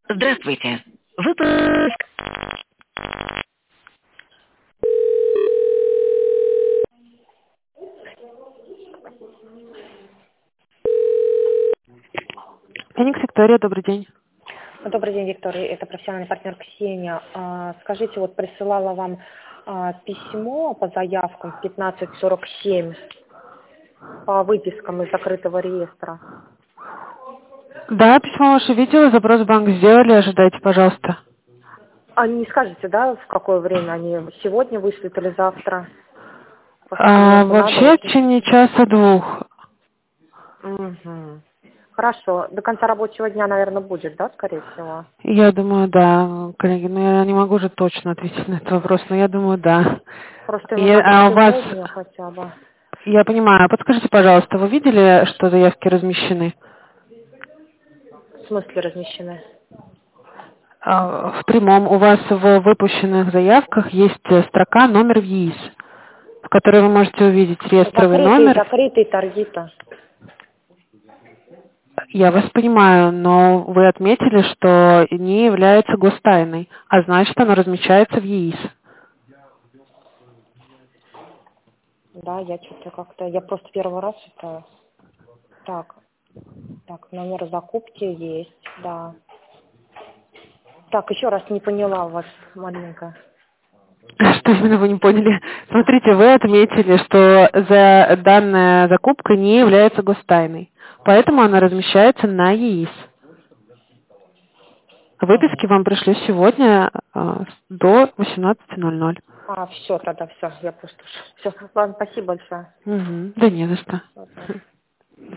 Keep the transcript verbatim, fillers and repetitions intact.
Здравствуйте. Выпуск. Феникс Виктория, добрый день. Добрый день, Виктория. Это профессиональный партнер Ксения. А, Скажите, вот присылала вам а, письмо по заявкам в пятнадцать сорок семь по выпискам из закрытого реестра. Да, письмо ваше видела, запрос в банк сделали, ожидайте, пожалуйста. А не скажете, да, в какое время они сегодня вышлют или завтра? Поскольку мне А, это надо вообще в очень. течение часа-двух. Мгм. Хорошо. До конца рабочего дня, наверное, будет, да, скорее всего? Я думаю, да, коллеги, ну я не могу же точно ответить на этот вопрос, но я думаю, да. Просто его И, надо а у вас, сегодня хотя бы. я понимаю, подскажите, пожалуйста, вы видели, что заявки размещены? В смысле размещены? А, В прямом у вас в выпущенных заявках есть э, строка «Номер в ЕИС», в которой вы можете увидеть реестровый Закрытые, номер. закрытые торги-то. Я вас понимаю, но вы отметили, что не является гостайной, а значит, оно размещается в ЕИС. Да, я что-то как-то, я просто первый раз это. Так, так, номер закупки есть, да. Так, еще раз не поняла вас маленько. Что именно вы не поняли? Смотрите, вы отметили, что за данная закупка не является гостайной, поэтому она размещается на ЕИС. Выписки Ага. вам пришлю сегодня а, до восемнадцати ноль ноль. А, все, тогда все, я просто... Все, ладно, спасибо большое. Угу. Да не за что. Всё, да.